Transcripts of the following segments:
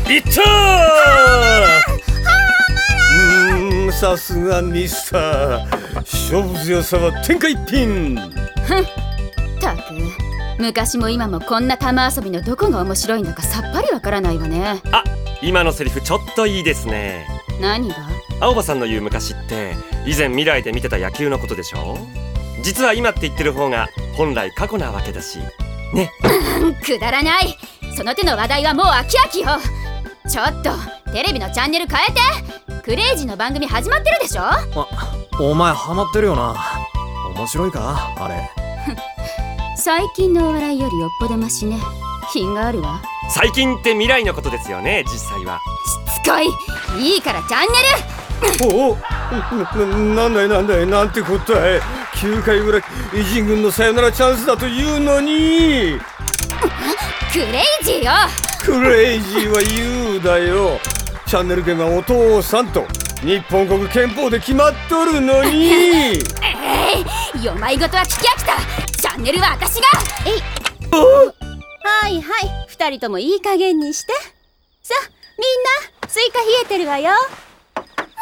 いったー。さすがミスター、勝負強さは天下一品。 たく、昔も今もこんな玉遊びのどこが面白いんだかさっぱりわからないわね。 あ、今のセリフちょっといいですね。 何が？ 青葉さんの言う昔って以前未来で見てた野球のことでしょ。実は今って言ってる方が本来過去なわけだしね。 くだらない。その手の話題はもう飽き飽きよ。ちょっとテレビのチャンネル変えて。クレイジーの番組始まってるでしょ。 お前ハマってるよな。面白いかあれ。 最近のお笑いよりよっぽどマシね。品があるわ。 最近って未来のことですよね、実際は。 しつこい。いいからチャンネル。 おなんだいなんてこったい。9回裏、偉人軍のサヨナラチャンスだというのに。 クレイジーよ。 クレイジーは言うだよ。チャンネル権はお父さんと日本国憲法で決まっとるのに。 よまいごとは聞き飽きた。チャンネルは私が。 はいはい、2人ともいい加減にして。さあみんな、スイカ冷えてるわよ。大きいです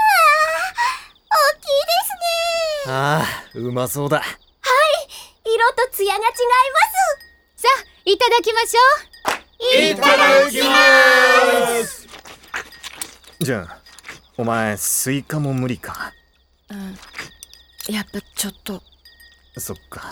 ね。 ああ、うまそうだ。 はい、色とツヤが違います。さあ、いただきましょう。 いただきます。 じゃあお前スイカも無理か。 やっぱちょっと。 そっか。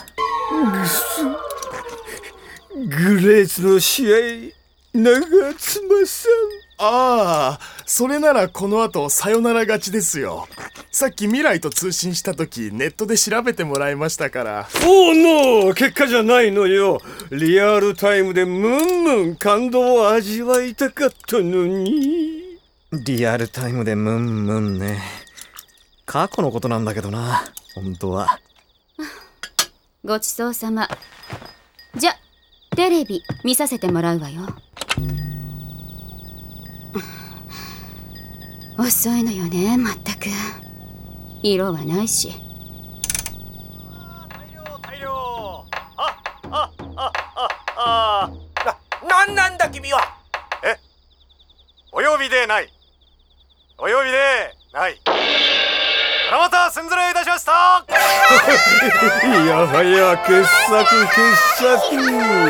グレースの試合、長妻さん。 ああ、それならこの後サヨナラ勝ちですよ。さっき未来と通信した時ネットで調べてもらいましたから。 おーの結果じゃないのよ。リアルタイムでムンムン感動を味わいたかったのに。 リアルタイムでムンムンね。過去のことなんだけどな、本当は。 ごちそうさま。じゃ、テレビ見させてもらうわよ。遅いのよね、まったく。色はないし。 大量。なんなんだ君は。お呼びでない。お呼びでない。七夕すんずれいたしました。 いやはや傑作。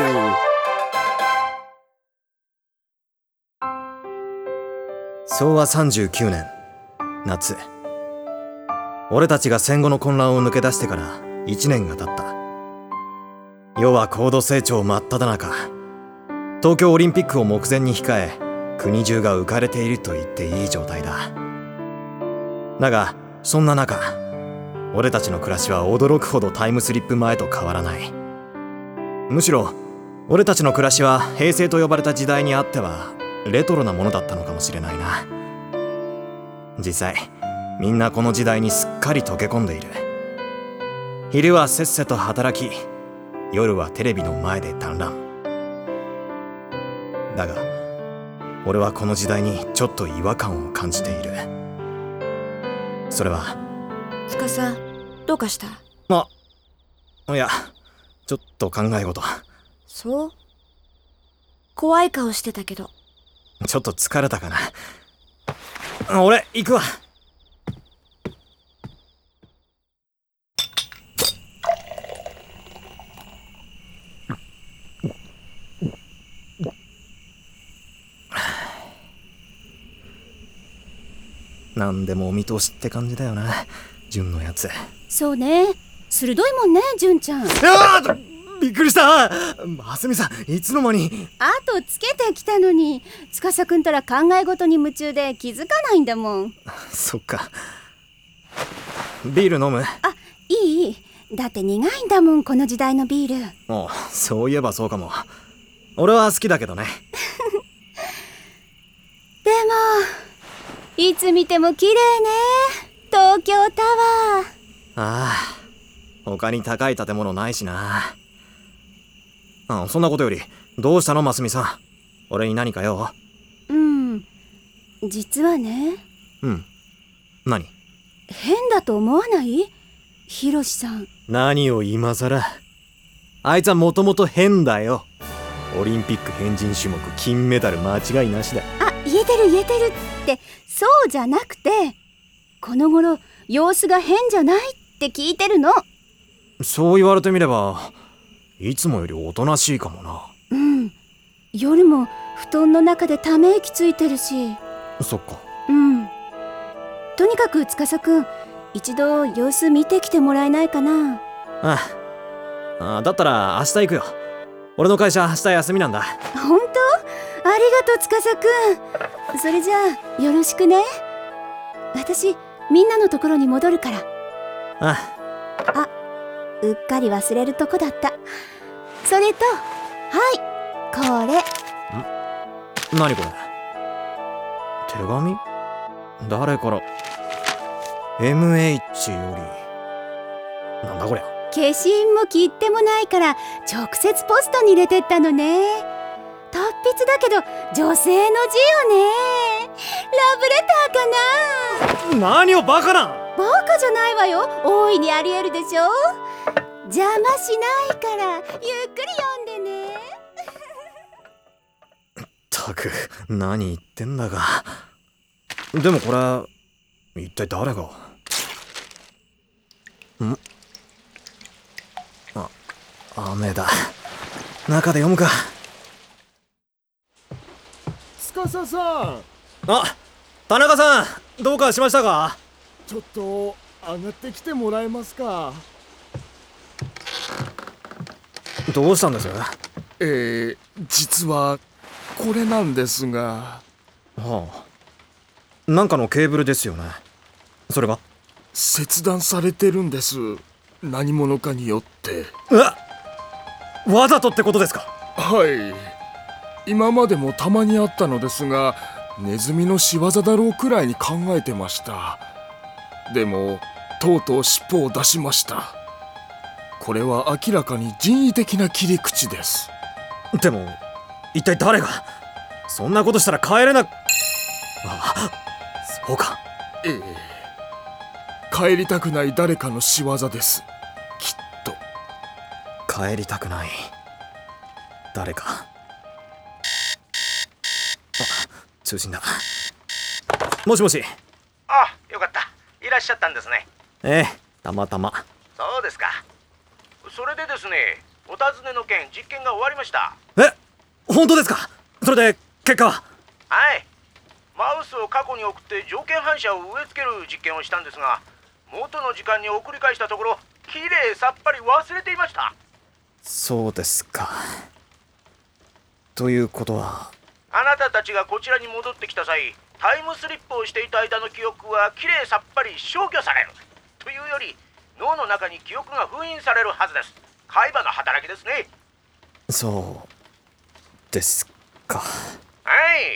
昭和39年夏、俺たちが戦後の混乱を抜け出してから1年が経った。世は高度成長真っ只中。東京オリンピックを目前に控え、国中が浮かれていると言っていい状態だ。だがそんな中、俺たちの暮らしは驚くほどタイムスリップ前と変わらない。むしろ俺たちの暮らしは平成と呼ばれた時代にあってはレトロなものだったのかもしれないな。実際みんなこの時代にすっかり溶け込んでいる。昼はせっせと働き、夜はテレビの前で団らん。だが俺はこの時代にちょっと違和感を感じている。それは司、どうかした？ いや、ちょっと考え事。 そう？怖い顔してたけど。 ちょっと疲れたかな。俺行くわ。なんでもお見通しって感じだよな、純のやつ。 そうね、鋭いもんね、純ちゃん。 びっくりした。ますみさん、いつの間に。 後つけてきたのに、司くんたら考え事に夢中で気づかないんだもん。 そっか。ビール飲む？ いい？だって苦いんだもん、この時代のビール。 そういえばそうかも。俺は好きだけどね。 でもいつ見ても綺麗ね、東京タワー。 ああ、他に高い建物ないしな。そんなことよりどうしたの、ますみさん。俺に何か用？ 実はね。 何？ 変だと思わない？ひろしさん。 何を今さら。あいつはもともと変だよ。オリンピック変人種目金メダル間違いなしだ。 言えてるってそうじゃなくて、この頃様子が変じゃないって聞いてるの。 そう言われてみればいつもよりおとなしいかもな。 うん、夜も布団の中でため息ついてるし。 そっか。 うん。とにかく司くん、一度様子見てきてもらえないかな。 だったら明日行くよ。俺の会社明日休みなんだ。 本当？ありがとう司くん。それじゃあよろしくね。私みんなのところに戻るから。うっかり忘れるとこだった。それと、はいこれ。 何これ？手紙？誰から？ MH より。なんだこりゃ。 消印も切手もないから直接ポストに入れてったのね。達筆だけど女性の字よね。ラブレターかな。 何をバカな。 バカじゃないわよ。大いにありえるでしょ。邪魔しないからゆっくり読んでね。 ったく何言ってんだか。でもこれ一体誰が。雨だ。中で読むか。 司さん、 田中さん、どうかしましたか？ ちょっと上がってきてもらえますか？ どうしたんです？ 実はこれなんですが。 なんかのケーブルですよね。それが切断されてるんです。何者かによって。 わざとってことですか？ はい。今までもたまにあったのですが、ネズミの仕業だろうくらいに考えてました。でもとうとう尻尾を出しました。これは明らかに人為的な切り口です。 でも一体誰が。そんなことしたら帰れな。そうか。 帰りたくない誰かの仕業です。きっと。 帰りたくない誰か。通信だ。もしもし。 よかった。いらっしゃったんですね。 たまたま。 そうですか。それでですね、お尋ねの件、実験が終わりました。 本当ですか？それで結果は？ はい。マウスを過去に送って条件反射を植え付ける実験をしたんですが、元の時間に送り返したところ、きれいさっぱり忘れていました。 そうですか。ということは、 あなたたちがこちらに戻ってきた際、タイムスリップをしていた間の記憶はきれいさっぱり消去されるというより、脳の中に記憶が封印されるはずです。海馬の働きですね。 そうですか。 はい。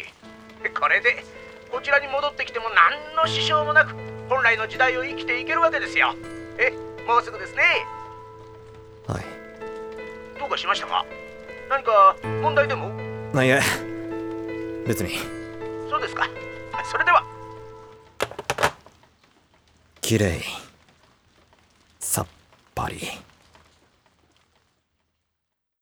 これでこちらに戻ってきても何の支障もなく本来の時代を生きていけるわけですよ。もうすぐですね。 はい。 どうかしましたか？何か問題でも？ いえ、別に。 そうですか。それでは。 きれいさっぱり。